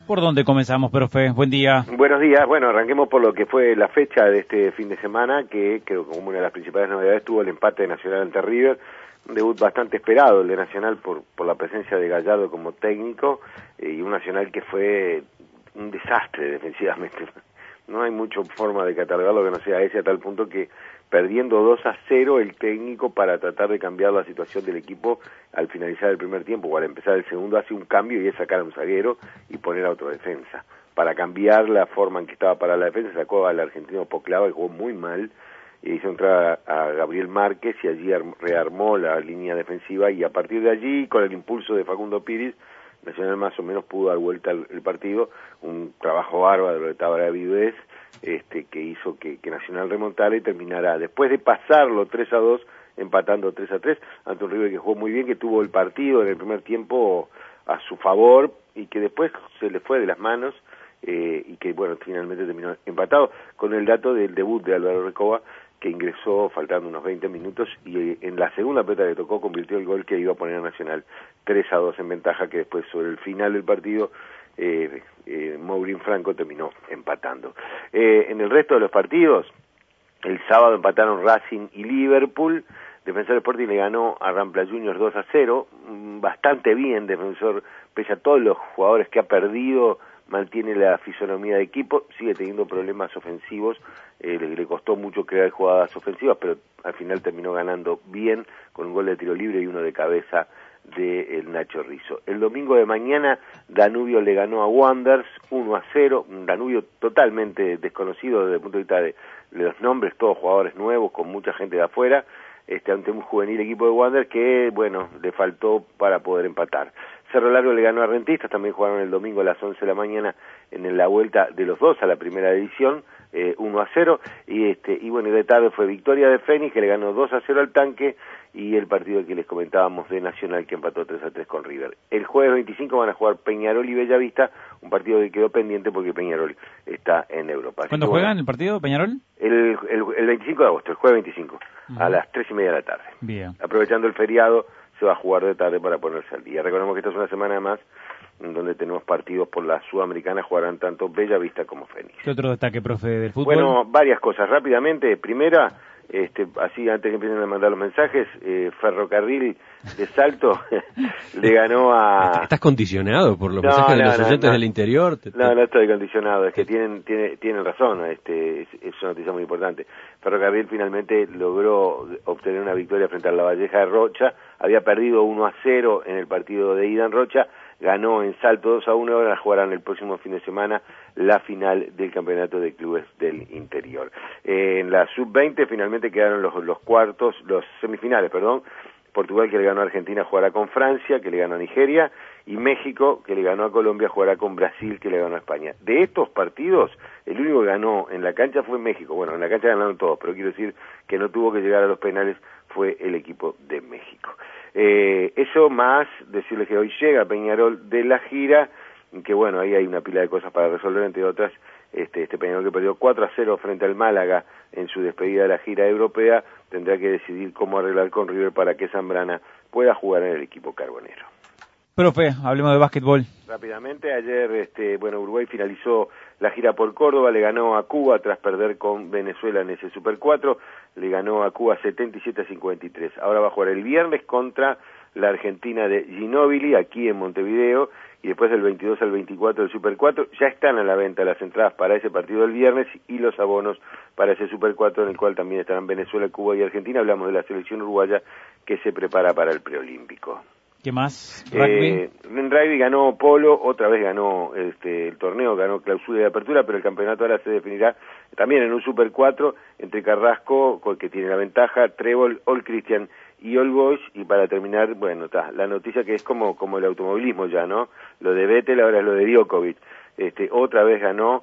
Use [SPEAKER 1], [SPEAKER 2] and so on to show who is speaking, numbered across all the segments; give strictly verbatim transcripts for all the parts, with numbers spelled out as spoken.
[SPEAKER 1] ¿Por dónde comenzamos, profe? Buen día.
[SPEAKER 2] Buenos días. Bueno, arranquemos por lo que fue la fecha de este fin de semana, que creo que como una de las principales novedades tuvo el empate de Nacional ante River, un debut bastante esperado el de Nacional por, por la presencia de Gallardo como técnico, eh, y un Nacional que fue un desastre defensivamente. No hay mucha forma de catalogarlo que no sea ese, a tal punto que perdiendo dos a cero el técnico, para tratar de cambiar la situación del equipo al finalizar el primer tiempo o al empezar el segundo, hace un cambio y es sacar a un zaguero y poner a otro defensa. Para cambiar la forma en que estaba para la defensa, sacó al argentino Poclava, que jugó muy mal, e hizo entrar a, a Gabriel Márquez y allí rearmó la línea defensiva, y a partir de allí, con el impulso de Facundo Piris, Nacional más o menos pudo dar vuelta el, el partido, un trabajo bárbaro de Tábara Vives, este, que hizo que, que Nacional remontara y terminara, después de pasarlo tres a dos, empatando tres a tres, ante un River que jugó muy bien, que tuvo el partido en el primer tiempo a su favor, y que después se le fue de las manos, eh, y que, bueno, finalmente terminó empatado, con el dato del debut de Álvaro Recoba, que ingresó faltando unos veinte minutos, y en la segunda pelota que tocó convirtió el gol que iba a poner a Nacional tres a dos en ventaja, que después sobre el final del partido eh, eh, Mourín Franco terminó empatando. Eh, en el resto de los partidos, el sábado empataron Racing y Liverpool. Defensor Sporting le ganó a Rampla Juniors dos a cero, bastante bien Defensor, pese a todos los jugadores que ha perdido, mantiene la fisonomía de equipo, sigue teniendo problemas ofensivos, eh, le, le costó mucho crear jugadas ofensivas, pero al final terminó ganando bien, con un gol de tiro libre y uno de cabeza de el Nacho Rizzo. El domingo de mañana, Danubio le ganó a Wanderers uno a cero, un Danubio totalmente desconocido desde el punto de vista de, de los nombres, todos jugadores nuevos, con mucha gente de afuera, este, ante un juvenil equipo de Wanderers que, bueno, le faltó para poder empatar. Cerro Largo le ganó a Rentistas, también jugaron el domingo a las once de la mañana en la vuelta de los dos a la primera división, eh, uno a cero, y este y bueno, y de tarde fue victoria de Fénix, que le ganó dos a cero al Tanque, y el partido que les comentábamos de Nacional, que empató tres a tres con River. El jueves veinticinco van a jugar Peñarol y Bellavista, un partido que quedó pendiente porque Peñarol está en Europa. Así
[SPEAKER 1] ¿Cuándo
[SPEAKER 2] que,
[SPEAKER 1] juegan
[SPEAKER 2] bueno,
[SPEAKER 1] el partido, Peñarol?
[SPEAKER 2] El, el, el veinticinco de agosto, el jueves veinticinco, uh-huh, a las tres y media de la tarde.
[SPEAKER 1] Bien.
[SPEAKER 2] Aprovechando el feriado, se va a jugar de tarde para ponerse al día. Recordemos que esta es una semana más en donde tenemos partidos por la Sudamericana, jugarán tanto Bellavista como Fénix.
[SPEAKER 1] ¿Qué otro destaque, profe, del fútbol?
[SPEAKER 2] Bueno, varias cosas. Rápidamente, primera, este, así antes que empiecen a mandar los mensajes, eh, Ferrocarril de Salto le ganó a...
[SPEAKER 3] ¿Estás condicionado por los
[SPEAKER 2] no,
[SPEAKER 3] mensajes
[SPEAKER 2] no,
[SPEAKER 3] de los
[SPEAKER 2] no,
[SPEAKER 3] oyentes
[SPEAKER 2] no.
[SPEAKER 3] del interior? ¿Te, te...
[SPEAKER 2] No, no estoy condicionado, es que tienen tienen, tienen razón, este, es, es una noticia muy importante. Ferrocarril finalmente logró obtener una victoria frente a la Valleja de Rocha, había perdido uno a cero en el partido de ida en Rocha, ganó en Salto dos a uno, ahora jugarán el próximo fin de semana la final del campeonato de clubes del interior. Eh, en la sub veinte finalmente quedaron los, los cuartos, los semifinales, perdón. Portugal, que le ganó a Argentina, jugará con Francia, que le ganó a Nigeria, y México, que le ganó a Colombia, jugará con Brasil, que le ganó a España. De estos partidos, el único que ganó en la cancha fue México. Bueno, en la cancha ganaron todos, pero quiero decir que no tuvo que llegar a los penales, fue el equipo de México. Eh, eso más, decirles que hoy llega Peñarol de la gira, que bueno, ahí hay una pila de cosas para resolver, entre otras, este, este Peñarol que perdió cuatro a cero frente al Málaga en su despedida de la gira europea, tendrá que decidir cómo arreglar con River para que Zambrana pueda jugar en el equipo carbonero.
[SPEAKER 1] Profe, hablemos de básquetbol.
[SPEAKER 2] Rápidamente, ayer, este, bueno, Uruguay finalizó la gira por Córdoba, le ganó a Cuba tras perder con Venezuela en ese Super cuatro, le ganó a Cuba setenta y siete a cincuenta y tres. Ahora va a jugar el viernes contra la Argentina de Ginóbili, aquí en Montevideo, y después del veintidós al veinticuatro del Super cuatro, ya están a la venta las entradas para ese partido del viernes y los abonos para ese Super cuatro, en el cual también estarán Venezuela, Cuba y Argentina. Hablamos de la selección uruguaya que se prepara para el preolímpico.
[SPEAKER 1] ¿Qué más? ¿Rugby?
[SPEAKER 2] Eh, en rugby ganó Polo, otra vez ganó este el torneo, ganó clausura y apertura, pero el campeonato ahora se definirá también en un Super cuatro entre Carrasco, que tiene la ventaja, Trébol, All Christian y All Boys, y para terminar, bueno, está la noticia que es como como el automovilismo ya, ¿no? Lo de Vettel ahora es lo de Djokovic. Este, otra vez ganó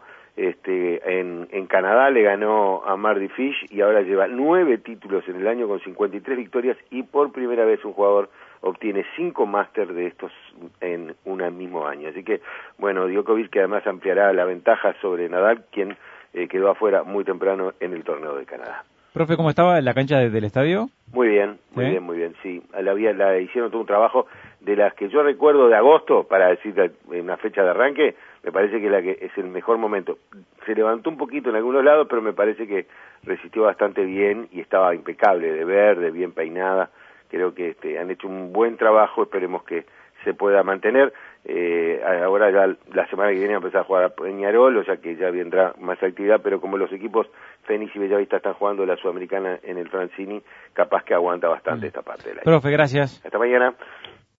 [SPEAKER 2] este en, en Canadá, le ganó a Mardy Fish y ahora lleva nueve títulos en el año con cincuenta y tres victorias, y por primera vez un jugador obtiene cinco máster de estos en un mismo año. Así que, bueno, Djokovic, que además ampliará la ventaja sobre Nadal, quien eh, quedó afuera muy temprano en el torneo de Canadá.
[SPEAKER 1] Profe, ¿cómo estaba la cancha de, del estadio?
[SPEAKER 2] Muy bien, muy
[SPEAKER 1] ¿Sí?
[SPEAKER 2] bien, muy bien, sí. La, la hicieron todo un trabajo de las que yo recuerdo de agosto, para decir una fecha de arranque, me parece que, la que es el mejor momento. Se levantó un poquito en algunos lados, pero me parece que resistió bastante bien y estaba impecable, de verde, bien peinada. Creo que este, han hecho un buen trabajo, esperemos que se pueda mantener. Eh, ahora ya la semana que viene va a empezar a jugar a Peñarol, o sea que ya vendrá más actividad, pero como los equipos Fénix y Bellavista están jugando la Sudamericana en el Francini, capaz que aguanta bastante mm. esta parte del año.
[SPEAKER 1] Profe, gracias.
[SPEAKER 2] Hasta mañana.